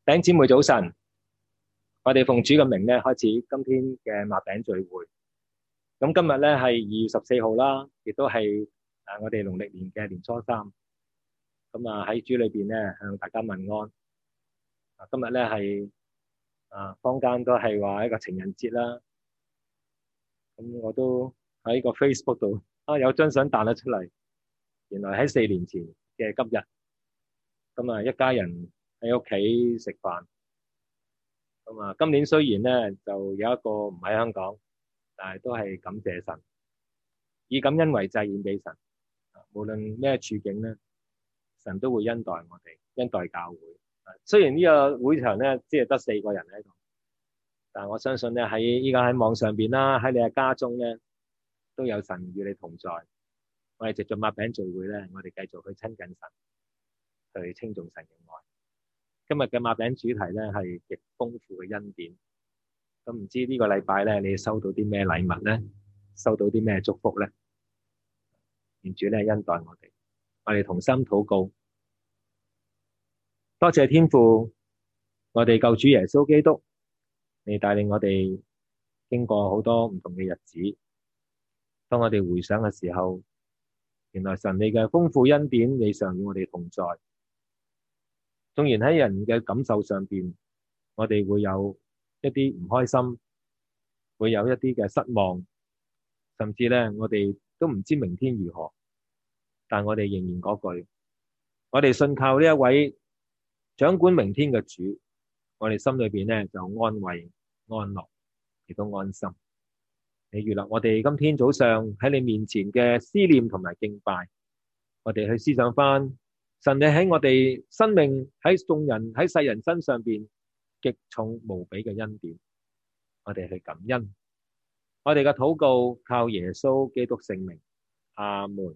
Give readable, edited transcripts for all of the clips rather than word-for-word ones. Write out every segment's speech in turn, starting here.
弟兄姊妹早晨，我哋奉主嘅名咧開始今天嘅擘餅聚會。咁今日咧係2月14號啦，亦都係我哋農曆年嘅年初三。咁喺主裏邊咧向大家問安。今日咧係坊間都係話一個情人節啦。咁我都喺個 Facebook 度有張相彈咗出嚟，原來喺4年前嘅今日，咁一家人喺屋企食飯。咁今年雖然咧就有一個唔喺香港，但係都係感謝神，以感恩為祭獻俾神。無論咩處境咧，神都會恩待我哋，恩待教會。雖然呢個會場咧只係得4個人喺度，但係我相信咧依家喺網上邊啦，喺你嘅家中咧都有神與你同在。我哋藉著擘餅聚會咧，我哋繼續去親近神，去稱頌神嘅愛。今日嘅擘餅主題咧係極豐富嘅恩典。咁唔知呢個禮拜咧，你收到啲咩禮物咧？收到啲咩祝福咧？願主咧恩待我哋，我哋同心禱告。多謝天父，我哋救主耶穌基督，你帶領我哋經過好多唔同嘅日子。當我哋回想嘅時候，原來神你嘅豐富恩典，你常與我哋同在。縱然喺人嘅感受上邊，我哋會有一啲唔開心，會有一啲嘅失望，甚至咧我哋都唔知明天如何。但我哋仍然嗰句，我哋信靠呢一位掌管明天嘅主，我哋心裏邊咧就安慰、安樂，亦都安心。你預立我哋今天早上喺你面前嘅思念同埋敬拜，我哋去思想翻神你喺我哋生命喺眾人喺世人身上邊極重無比嘅恩典，我哋去感恩。我哋嘅禱告靠耶穌基督聖名，阿門。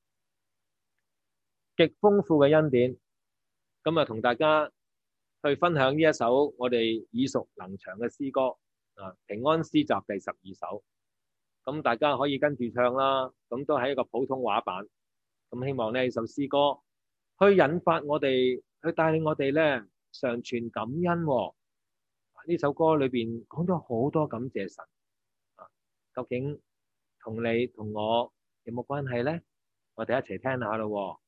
極豐富嘅恩典，今日同大家去分享呢一首我哋耳熟能詳嘅詩歌平安詩集第12首。咁大家可以跟住唱啦，咁都係一個普通話版。咁希望呢首詩歌去引發我哋，去帶領我哋咧常存感恩。呢首歌裏邊講咗好多感謝神。究竟同你同我有冇關係咧？我哋一齊聽下咯。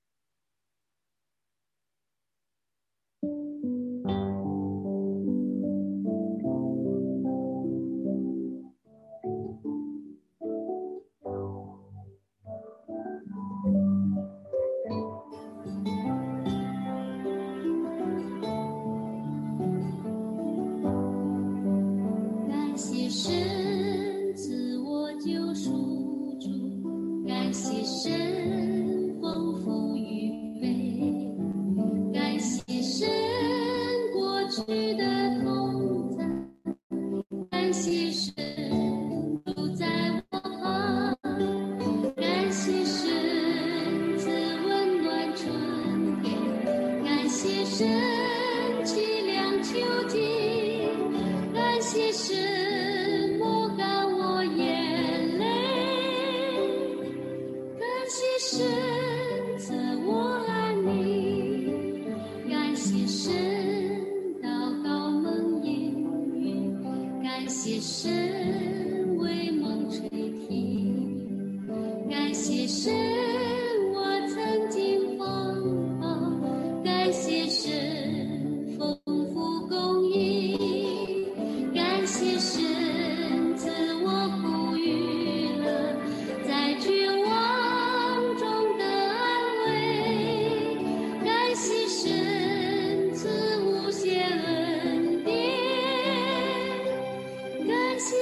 感谢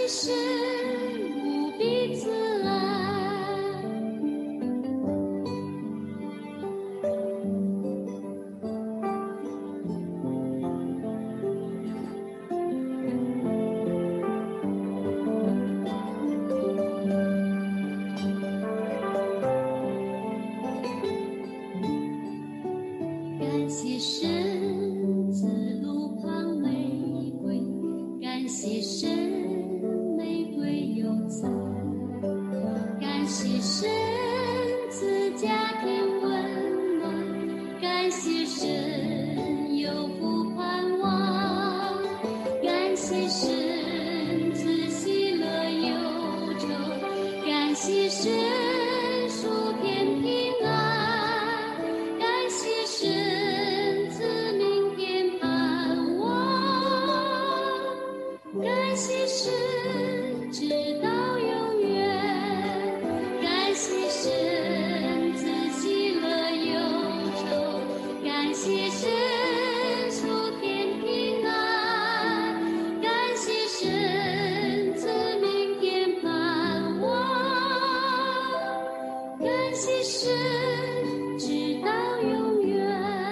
神赐喜乐忧愁，感谢神属天平安，感谢神赐明天盼望，感谢神直到永远，感谢神赐喜乐忧愁，感谢神属天平安，感谢神赐明天盼望，感谢神直到永远。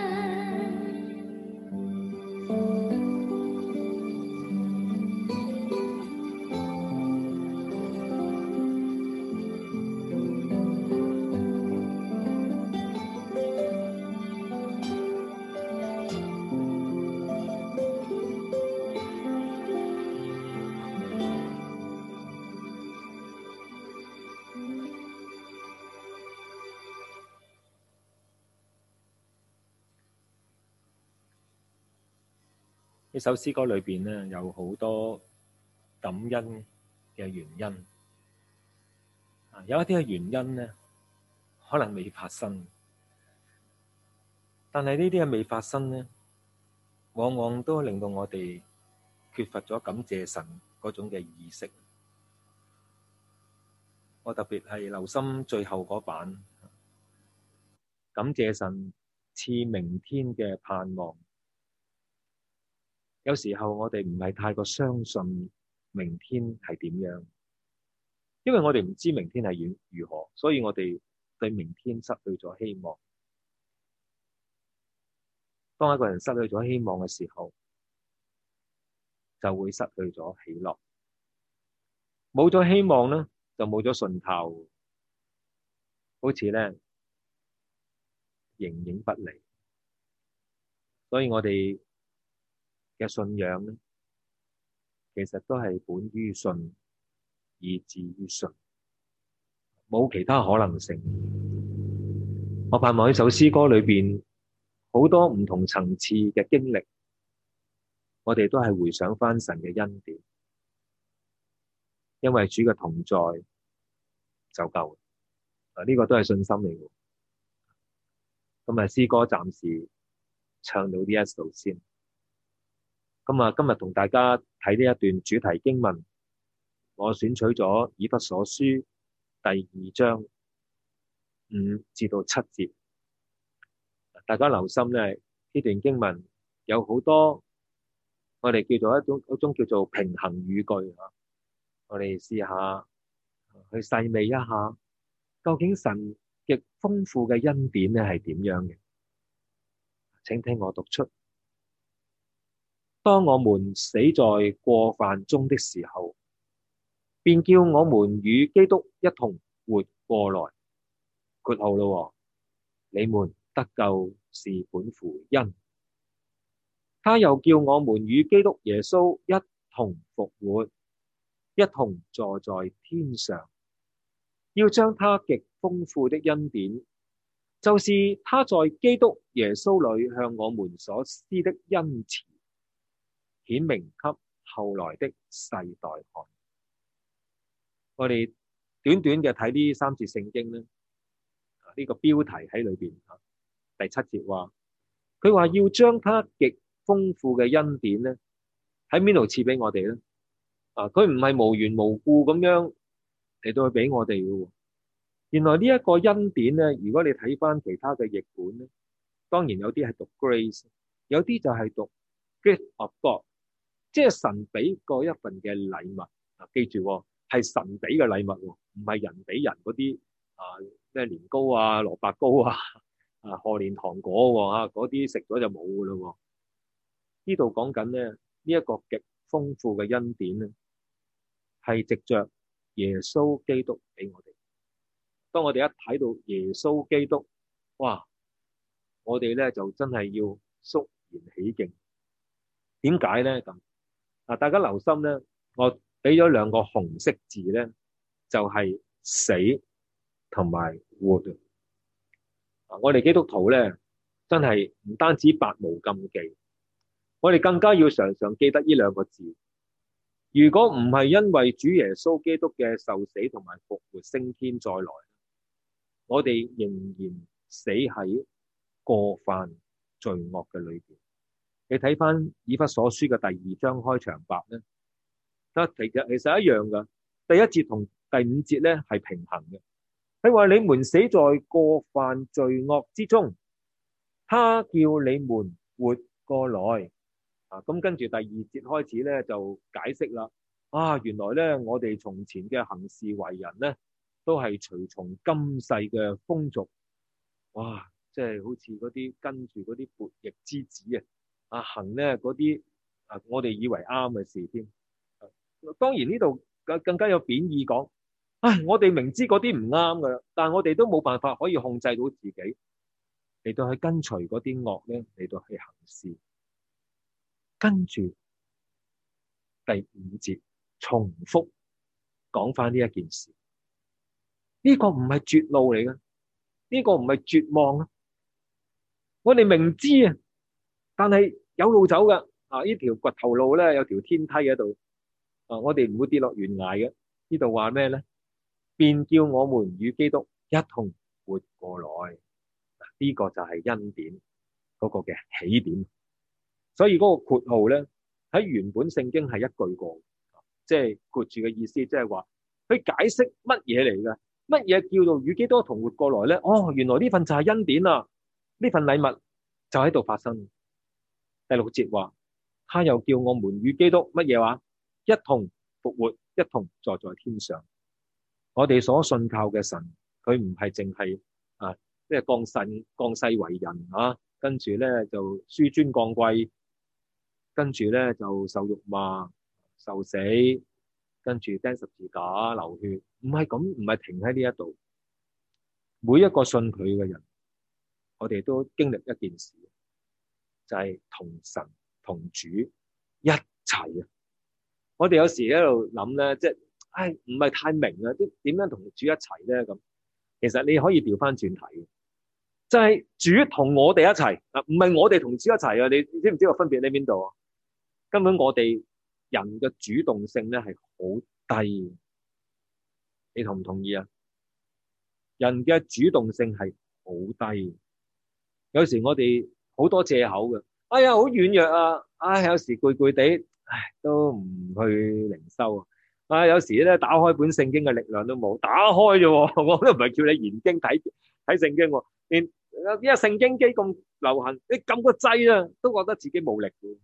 呢首詩歌裏邊咧有好多感恩嘅原因，有一啲嘅原因咧可能未發生，但係呢啲嘅未發生咧，往往都令到我哋缺乏咗感謝神嗰種嘅意識。我特別係留心最後嗰版，感謝神賜明天嘅盼望。有時候我哋唔係太過相信明天係點樣，因為我哋唔知明天係如何，所以我哋對明天失去咗希望。當一個人失去咗希望嘅時候，就會失去咗喜樂。冇咗希望呢，就冇咗信靠，好似呢形影不離。所以我哋嘅信仰呢，其實都係本於信，以至於信，冇其他可能性。我盼望呢首詩歌裏邊好多唔同層次嘅經歷，我哋都係回想返神嘅恩典，因為主嘅同在就夠。呢個都係信心嚟嘅。咁詩歌暫時唱到呢一度先。今日同大家睇呢一段主題經文，我選取咗以弗所書第2章5至到7節。大家留心咧，呢段經文有好多我哋叫做一種叫做平衡語句。我哋試下去細味一下，究竟神極豐富嘅恩典咧係點樣嘅？請聽我讀出。當我們死在過犯中的時候，便叫我們與基督一同活過來。括號咯，你們得救是本乎恩。他又叫我們與基督耶穌一同復活，一同坐在天上，要將他極豐富的恩典，就是他在基督耶穌裏向我們所施的恩慈，顯明給後來的世代看。我哋短短嘅睇呢3節聖經呢，呢個標題喺裏邊。第7節話，佢話要將他極豐富嘅恩典呢，喺邊度賜俾我哋呢？佢唔係無緣無故咁樣嚟到去俾我哋嘅。原來呢一個恩典呢，如果你睇翻其他嘅譯本呢，當然有啲係讀 grace， 有啲就係讀 gift of God。即係神俾過一份嘅禮物。記住係神俾嘅禮物，唔係人俾人嗰啲咩年糕啊、蘿蔔糕啊、賀年糖果嗰啲食咗就冇噶啦。呢度講緊咧，呢一個極豐富嘅恩典咧，係藉着耶穌基督俾我哋。當我哋一睇到耶穌基督，哇！我哋咧就真係要肅然起敬。點解咧咁？大家留心咧，我俾咗2個紅色字咧，就係死同埋活。我哋基督徒咧，真係唔單止百無禁忌，我哋更加要常常記得呢2個字， 如果唔係因為主耶穌基督嘅受死同埋復活升天再來，我哋仍然死喺過犯罪惡嘅裏邊。你睇翻以弗所書嘅第2章開場白咧，其實一樣噶。第1節同第5節咧係平衡嘅。佢話你們死在過犯罪惡之中，他叫你們活過來。咁跟住第2節開始咧就解釋啦。原來咧我哋從前嘅行事為人咧，都係隨從今世嘅風俗。哇！即係好似嗰啲跟住嗰啲悖逆之子行咧嗰啲我哋以為啱嘅事添。當然呢度更加有貶義講，我哋明知嗰啲唔啱噶啦，但係我哋都冇辦法可以控制到自己嚟到去跟隨嗰啲惡咧嚟到去行事。跟住第5節重複講翻呢一件事，呢個唔係絕路嚟嘅，呢個唔係絕望啊！我哋明知但係有路走噶。呢條掘頭路咧有條天梯喺度，我哋唔會跌落懸崖嘅。呢度話咩咧？便叫我們與基督一同活過來。呢個就係恩典嗰個嘅起點。所以嗰個括號咧喺原本聖經係一句過，即係括住嘅意思，即係話去解釋乜嘢嚟嘅，乜嘢叫做與基督同活過來咧？原來呢份就係恩典啊！呢份禮物就喺度發生。第6節話，他又叫我們與基督乜嘢話？一同復活，一同坐在天上。我哋所信靠嘅神，佢唔係淨係即係降世為人跟住咧就紆尊降貴，跟住咧就受辱罵、受死，跟住釘十字架、流血，唔係咁，唔係停喺呢一度。每一個信佢嘅人，我哋都經歷一件事，就係同神同主一齊。我哋有時喺度諗咧，即係唔係太明啊，即點樣同主一齊咧？咁其實你可以調翻轉睇，就係主同我哋一齊唔係我哋同主一齊啊！你知唔知個分別喺邊度啊？根本我哋人嘅主動性咧係好低，你同唔同意啊？人嘅主動性係好低，有時我哋好多借口嘅，好軟弱有時攰攰地，都唔去靈修有時咧打開本聖經嘅力量都冇，打開啫，我都唔係叫你研經睇聖經，連因為聖經機咁流行，你撳個掣都覺得自己冇力嘅，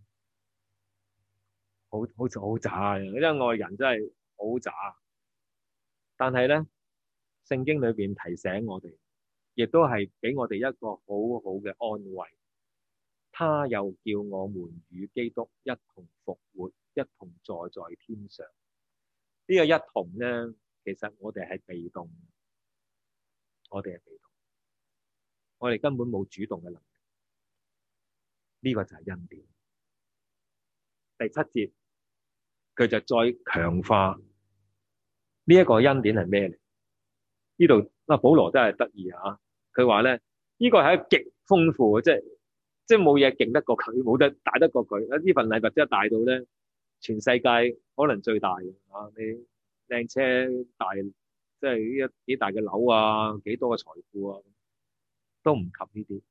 好渣嘅，因為我人真係好渣。但係咧，聖經裏邊提醒我哋，亦都係俾我哋一個好好嘅安慰。他又叫我們與基督一同復活，一同坐在天上。呢個一同咧，其實我哋係被動，我哋根本冇主動嘅能力。呢個就係恩典。第7節佢就再強化呢一個恩典係咩嚟？呢度保羅真係得意佢話咧，呢個係極豐富嘅，即係冇嘢勁得過佢，冇得大得過佢。呢份禮物真係大到咧，全世界可能最大嘅你靚車大，即係幾大嘅樓幾多嘅財富都唔及呢啲。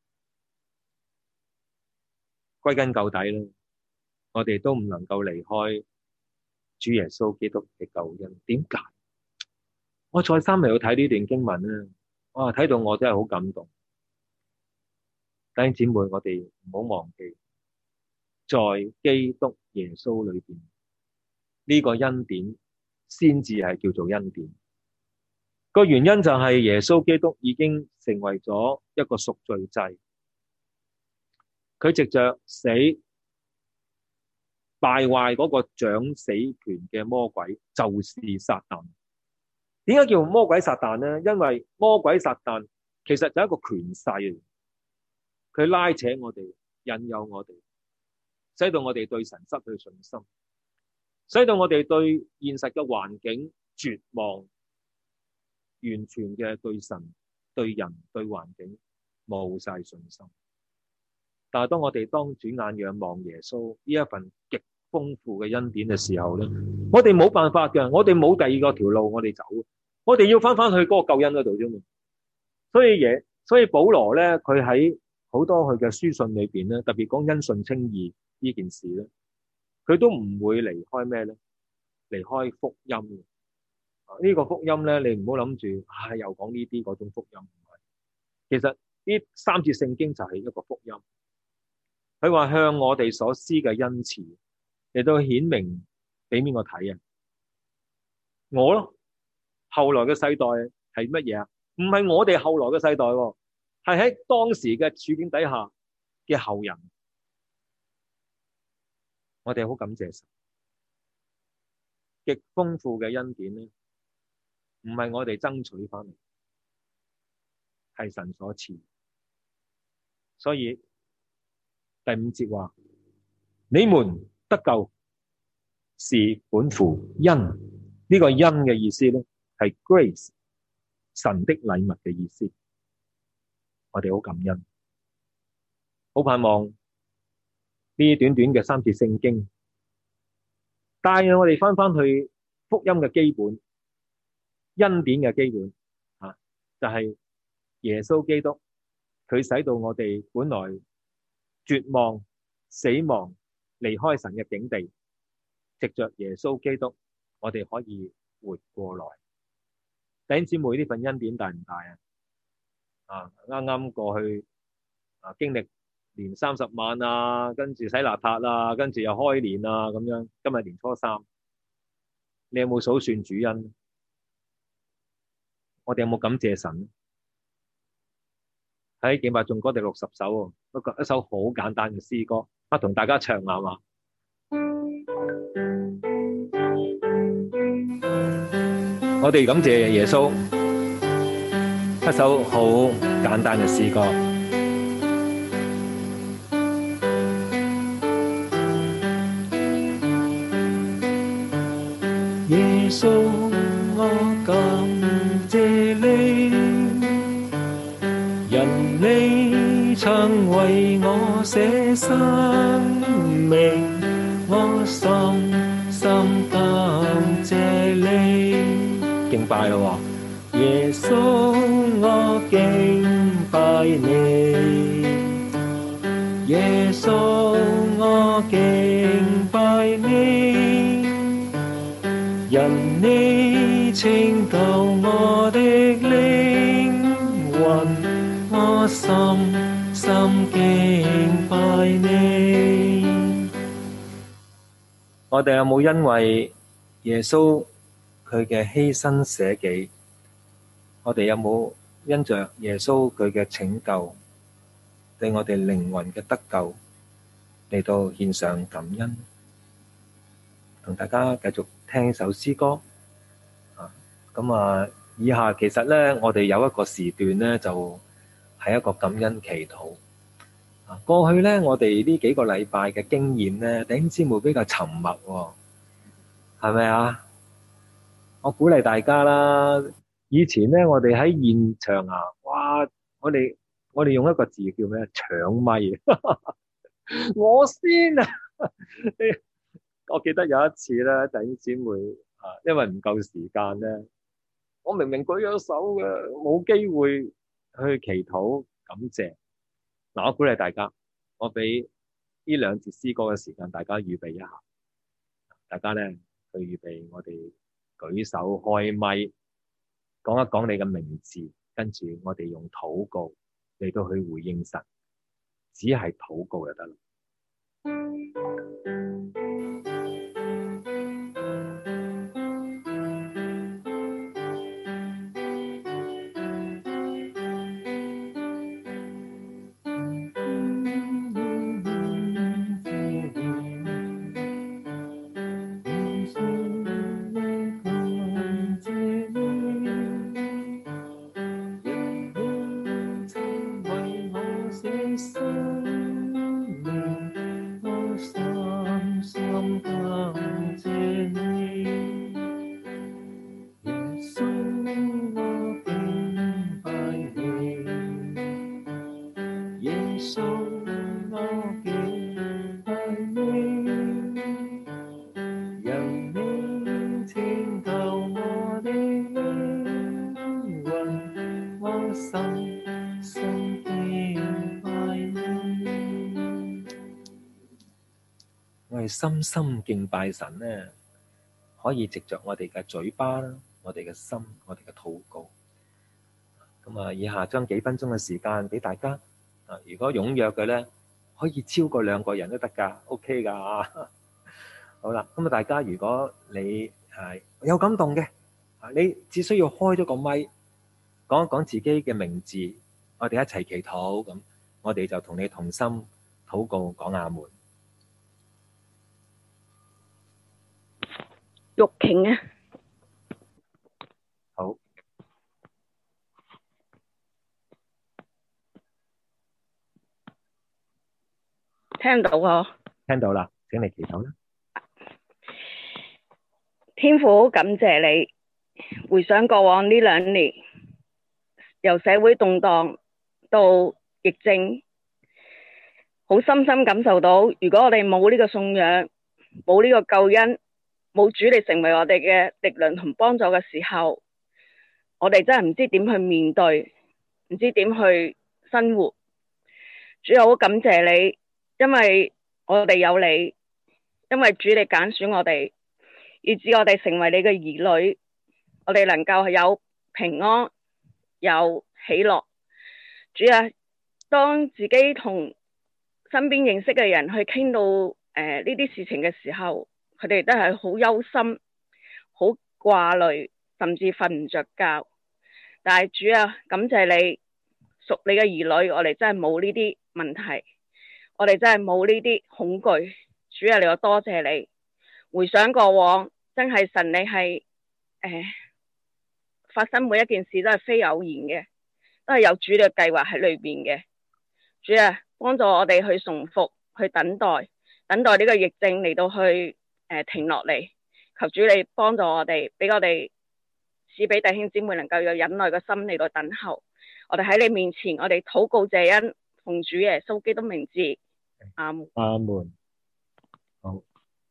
歸根究底咧，我哋都唔能夠離開主耶穌基督嘅救恩。點解？我再三嚟去睇呢段經文咧，睇到我真係好感動。弟兄姊妹，我哋唔好忘記，在基督耶穌裏邊呢個恩典先至係叫做恩典。個原因就係耶穌基督已經成為咗一個贖罪祭，佢藉着死敗壞嗰個掌死權嘅魔鬼，就是撒旦。點解叫魔鬼撒旦呢？因為魔鬼撒旦其實就係一個權勢，佢拉扯我哋，引誘我哋，使到我哋對神失去信心，使到我哋對現實嘅環境絕望，完全嘅對神、對人、對環境冇晒信心。但係當我哋當轉眼仰望耶穌呢一份極豐富嘅恩典嘅時候咧，我哋冇辦法嘅，我哋冇第二個條路我哋走，我哋要翻去嗰個救恩嗰度啫嘛。所以保羅咧，佢喺好多佢嘅書信裏邊咧，特別講因信稱義呢件事咧，佢都唔會離開咩咧？離開福音嘅。呢個福音咧，你唔好諗住又講呢啲嗰種福音。其實呢三節聖經就係一個福音。佢話向我哋所施嘅恩慈嚟到顯明俾邊個睇啊？我咯，後來嘅世代係乜嘢啊？唔係我哋後來嘅世代喎，係喺當時嘅處境底下嘅後人。我哋好感謝神，極豐富嘅恩典咧，唔係我哋爭取翻嚟，係神所賜。所以第五節話：你們得救是本乎恩。呢個恩嘅意思咧，係 grace， 神的禮物嘅意思。我哋好感恩，好盼望呢短短嘅三節聖經帶我哋翻去福音嘅基本，恩典嘅基本就係耶穌基督，佢使到我哋本來絕望、死亡、離開神嘅境地，藉着耶穌基督，我哋可以活過來。弟兄姊妹，呢份恩典大唔大啊？啱啱過去經歷年30晚啊，跟住洗邋遢啊，跟住又開年啊咁樣。今日年初三，你有冇數算主恩？我哋有冇感謝神？喺敬拜頌歌第60首，一首好簡單嘅詩歌，同大家唱下嘛。我哋感謝耶穌，一首好簡單嘅詩歌。耶穌，我感謝你，因你曾為我捨生命，我深深感謝你。敬拜咯喎，耶穌，我敬拜你，耶穌，我敬拜你，因你拯救我的靈魂，我深深敬拜你。我哋有冇因為耶穌佢嘅犧牲捨己，我哋有冇因着耶穌佢嘅拯救，對我哋靈魂嘅得救嚟到獻上感恩？同大家繼續聽首詩歌。以下其實咧，我哋有一個時段咧，就係一個感恩祈禱。過去咧，我哋呢幾個禮拜嘅經驗咧，弟兄姊妹比較沉默喎，係咪啊？我鼓勵大家啦，以前咧我哋喺現場哇，我哋用一個字叫咩？搶咪，我先啊！我記得有一次咧，弟兄姊妹因為唔夠時間咧，我明明舉咗手嘅，冇機會去祈禱感謝。我鼓勵大家，我俾呢兩節詩歌嘅時間，大家預備一下，大家咧去預備，我哋舉手開咪，講一講你嘅名字，跟住我哋用禱告嚟到去回應神，只係禱告就得啦。 我哋深深敬拜神咧，可以藉着我哋嘅嘴巴啦，我哋嘅心，我哋嘅禱告。咁啊，以下將幾分鐘嘅時間俾大家。如果踴躍嘅咧，可以超過2個人都得㗎，OK 㗎啊。好啦，咁啊，大家如果你係有感動嘅，你只需要開咗個咪，講一講自己嘅名字，我哋一齊祈禱，咁我哋就同你同心禱告，講阿門。 玉瓊啊， 好， 聽到啊！ 聽到啦，請你祈禱啦。 天父，感謝你，回想過往呢2年，由社會動盪到疫症，好深深感受到，如果我哋冇呢個信仰，冇呢個救恩，冇主你成為我哋嘅力量同幫助嘅時候，我哋真係唔知點去面對，唔知點去生活。主啊，好感謝你，因為我哋有你，因為主你揀選我哋，以致我哋成為你嘅兒女，我哋能夠有平安，有喜樂。主啊，當自己同身邊認識嘅人去傾到呢啲事情嘅時候，佢哋都係好憂心，好掛慮，甚至瞓唔着覺。但係主啊，感謝你，屬你嘅兒女，我哋真係冇呢啲問題，我哋真係冇呢啲恐懼。主啊，你我多謝你。回想過往，真係神你係發生每一件事都係非偶然嘅，都係有主你嘅計劃喺裏邊嘅。主啊，幫助我哋去順服，去等待呢個疫症嚟到去停落嚟。求主你幫助我哋，俾我哋賜俾弟兄姊妹能夠有忍耐嘅心嚟到等候。我哋喺你面前，我哋禱告謝恩，奉主耶穌基督名字，阿門。 阿門。好，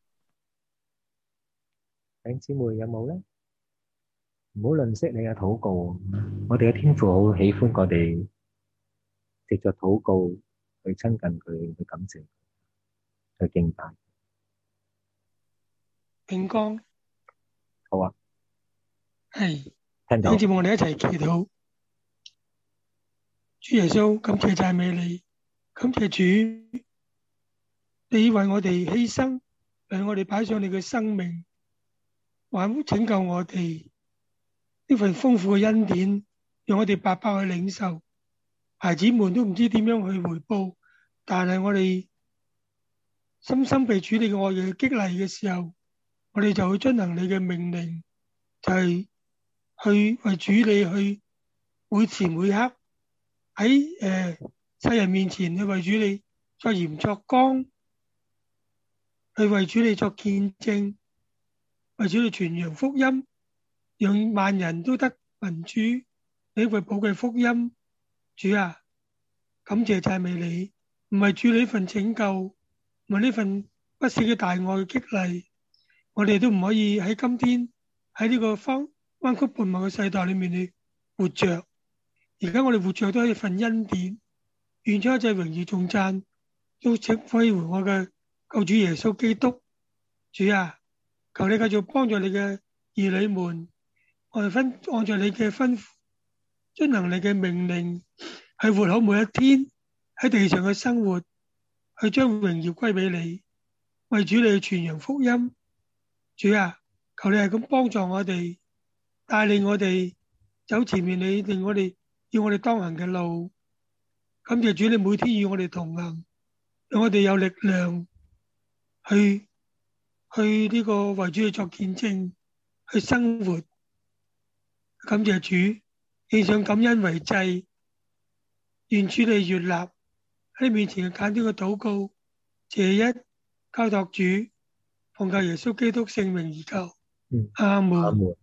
弟兄姊妹有冇咧？唔好吝嗇你嘅禱告，我哋嘅天父好喜歡我哋藉着禱告去親近佢，去感謝佢，去敬拜。 永光好啊， 係， 聽到。 跟住我哋一齊祈禱。主耶穌，感謝讚美你，感謝主，你為我哋犧牲，為我哋擺上你嘅生命，還拯救我哋呢份豐富嘅恩典，讓我哋白白去領受。孩子們都唔知點樣去回報，但係我哋深深被主你嘅愛嘅激勵嘅時候，我哋就會遵行你嘅命令，就係去為主你去每時每刻喺世人面前去為主你作鹽作光，去為主你作見證，為主你傳揚福音，讓萬人都得民主，你為寶貴福音。主啊，感謝讚美你，唔係主你呢份拯救，唔係呢份不死嘅大愛嘅激勵，我哋都唔可以喺今天喺呢個彎曲悖謬嘅世代裏面去活着。而家我哋活着都係一份恩典，願將一切榮耀頌讚都請歸回我嘅救主耶穌基督。主啊，求你繼續幫助你嘅兒女們，我哋按照你嘅吩咐，遵行你嘅命令，去活好每一天喺地上嘅生活，去將榮耀歸俾你，為主你去傳揚福音。主啊，求你係咁幫助我哋，帶領我哋走前面你令我哋要我哋當行嘅路。感謝主你每天與我哋同行，讓我哋有力量去呢個為主去作見證，去生活。感謝主，獻上感恩為祭，願主你悅納喺你面前嘅簡短嘅禱告，謝一交託主，奉靠耶穌基督聖名而求。阿門。 阿門。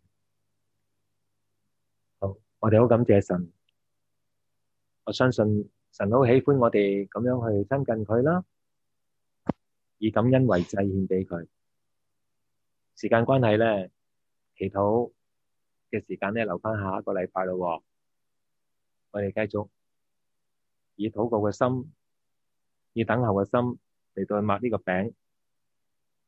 好，我哋好感謝神，我相信神好喜歡我哋咁樣去親近佢啦，以感恩為祭獻俾佢。時間關係咧，祈禱嘅時間咧留翻下一個禮拜咯。我哋繼續以禱告嘅心，以等候嘅心嚟到去擘呢個餅，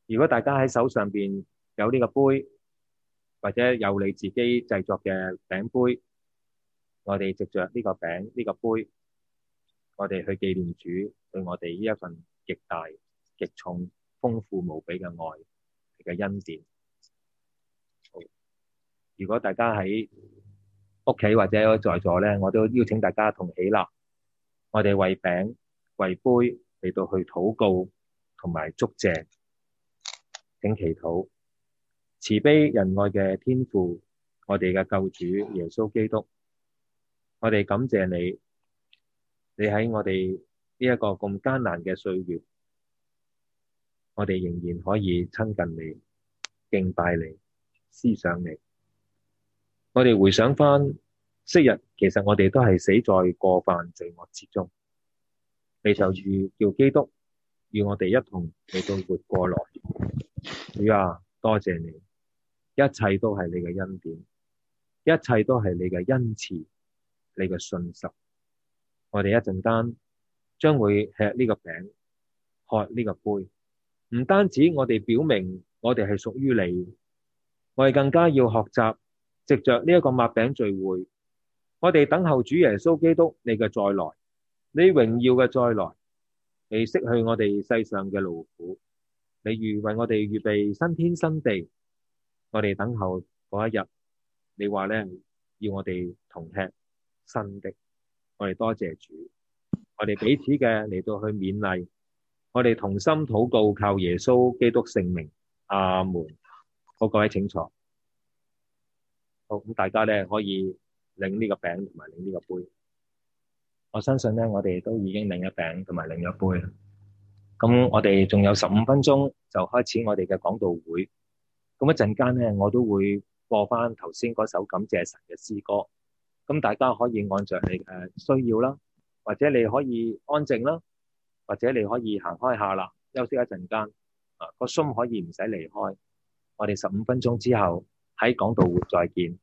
如果大家喺手上邊有呢個杯，或者有你自己製作嘅餅杯，我哋藉着呢個餅呢個杯，我哋去紀念主對我哋呢一份極大極重豐富無比嘅愛嘅恩典。好，如果大家喺屋企或者在座咧，我都邀請大家同起立，我哋為餅為杯嚟到去禱告同埋祝謝。請祈禱。慈悲仁愛嘅天父，我哋嘅救主耶穌基督，我哋感謝你，你喺我哋呢一個咁艱難嘅歲月，我哋仍然可以親近你、敬拜你、思想你。我哋回想返昔日，其實我哋都係死在過犯罪惡之中，你就叫基督與我哋一同嚟到活過來。主啊，多謝你，一切都係你嘅恩典，一切都係你嘅恩慈，你嘅信實。我哋一陣間將會吃呢個餅，喝呢個杯，唔單止我哋表明我哋係屬於你，我哋更加要學習藉着呢一個擘餅聚會，我哋等候主耶穌基督你嘅再來，你榮耀嘅再來，你釋去我哋世上嘅勞苦，你為我哋預備新天新地。我哋等候嗰一日，你話咧要我哋同吃新的，我哋多謝主，我哋彼此嘅嚟到去勉勵，我哋同心禱告，靠耶穌基督聖名，阿門。好，各位請坐。好，咁大家咧可以領呢個餅同埋領呢個杯。我相信咧，我哋都已經領咗餅同埋領咗杯啦。咁我哋仲有15分鐘就開始我哋嘅講道會。咁一陣間咧，我都會播翻頭先嗰首感謝神嘅詩歌。咁大家可以按着你嘅需要啦，或者你可以安靜啦，或者你可以行開下啦，休息一陣間。個心可以唔使離開。我哋15分鐘之後喺講道會再見。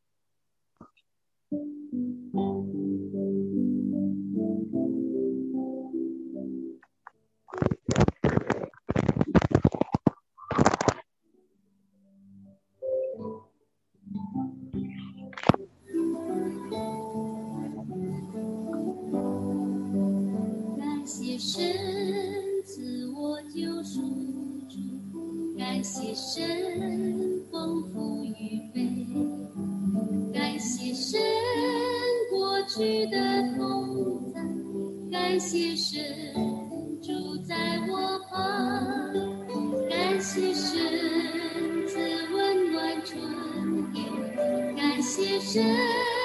感谢神自我救赎主，感谢神丰富预备，感谢神过去的同在，感谢神住在我旁，感谢神赐温暖春天，感谢神